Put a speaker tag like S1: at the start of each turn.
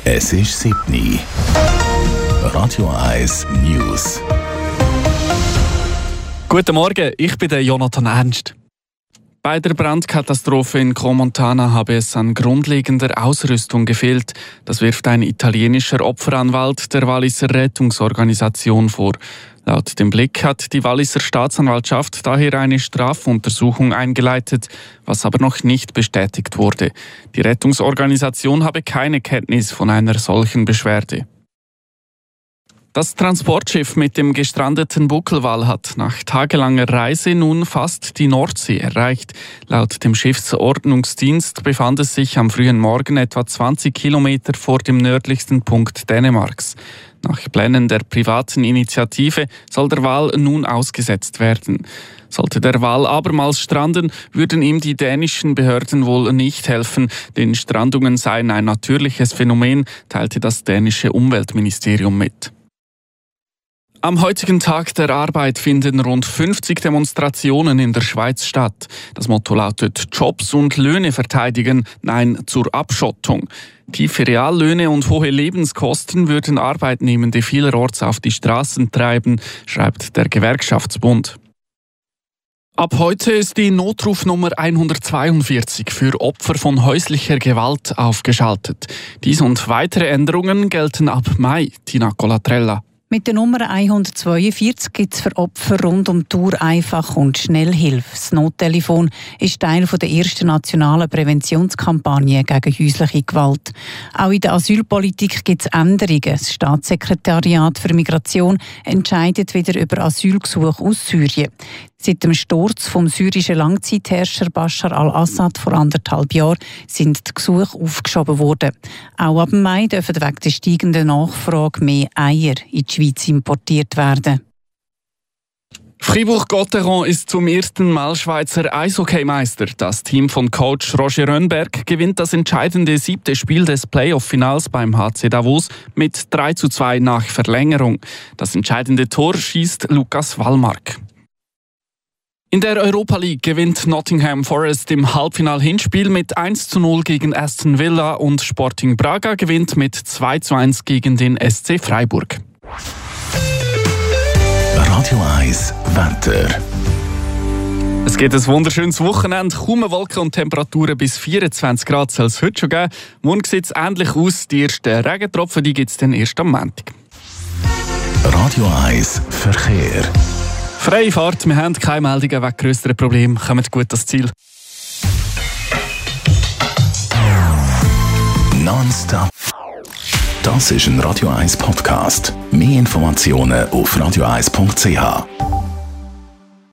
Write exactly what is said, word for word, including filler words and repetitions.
S1: Es ist sieben Uhr. Radio eins News.
S2: Guten Morgen, ich bin der Jonathan Ernst. Bei der Brandkatastrophe in Crans-Montana habe es an grundlegender Ausrüstung gefehlt. Das wirft ein italienischer Opferanwalt der Walliser Rettungsorganisation vor. Laut dem Blick hat die Walliser Staatsanwaltschaft daher eine Strafuntersuchung eingeleitet, was aber noch nicht bestätigt wurde. Die Rettungsorganisation habe keine Kenntnis von einer solchen Beschwerde. Das Transportschiff mit dem gestrandeten Buckelwal hat nach tagelanger Reise nun fast die Nordsee erreicht. Laut dem Schiffsordnungsdienst befand es sich am frühen Morgen etwa zwanzig Kilometer vor dem nördlichsten Punkt Dänemarks. Nach Plänen der privaten Initiative soll der Wal nun ausgesetzt werden. Sollte der Wal abermals stranden, würden ihm die dänischen Behörden wohl nicht helfen, denn Strandungen seien ein natürliches Phänomen, teilte das dänische Umweltministerium mit. Am heutigen Tag der Arbeit finden rund fünfzig Demonstrationen in der Schweiz statt. Das Motto lautet Jobs und Löhne verteidigen, nein zur Abschottung. Tiefe Reallöhne und hohe Lebenskosten würden Arbeitnehmende vielerorts auf die Straßen treiben, schreibt der Gewerkschaftsbund. Ab heute ist die Notrufnummer hundertzweiundvierzig für Opfer von häuslicher Gewalt aufgeschaltet. Dies und weitere Änderungen gelten ab Mai. Tina Colatrella.
S3: Mit der Nummer hundertzweiundvierzig gibt es für Opfer rund um die Tour einfach und Schnellhilfe. Das Nottelefon ist Teil der ersten nationalen Präventionskampagne gegen häusliche Gewalt. Auch in der Asylpolitik gibt es Änderungen. Das Staatssekretariat für Migration entscheidet wieder über Asylgesuche aus Syrien. Seit dem Sturz vom syrischen Langzeitherrscher Bashar al-Assad vor anderthalb Jahren sind die Gesuche aufgeschoben worden. Auch ab Mai dürfen wegen der steigenden Nachfrage mehr Eier in die Schweiz importiert werden.
S2: Fribourg-Gotteron ist zum ersten Mal Schweizer Eishockeymeister. Das Team von Coach Roger Rönnberg gewinnt das entscheidende siebte Spiel des Playoff-Finals beim H C Davos mit drei zu zwei nach Verlängerung. Das entscheidende Tor schießt Lukas Wallmark. In der Europa League gewinnt Nottingham Forest im Halbfinal-Hinspiel mit eins zu null gegen Aston Villa und Sporting Braga gewinnt mit zwei zu eins gegen den S C Freiburg.
S1: Radio eins Wetter.
S2: Es geht ein wunderschönes Wochenende, kaum Wolken und Temperaturen bis vierundzwanzig Grad soll es heute schon geben. Morgen sieht es ähnlich aus, die ersten Regentropfen gibt es dann erst am Montag.
S1: Radio eins Verkehr.
S2: Freie Fahrt, wir haben keine Meldungen wegen grösseren Problemen, kommen gut ans Ziel.
S1: Nonstop. Das ist ein Radio eins Podcast. Mehr Informationen auf radio eins punkt c h.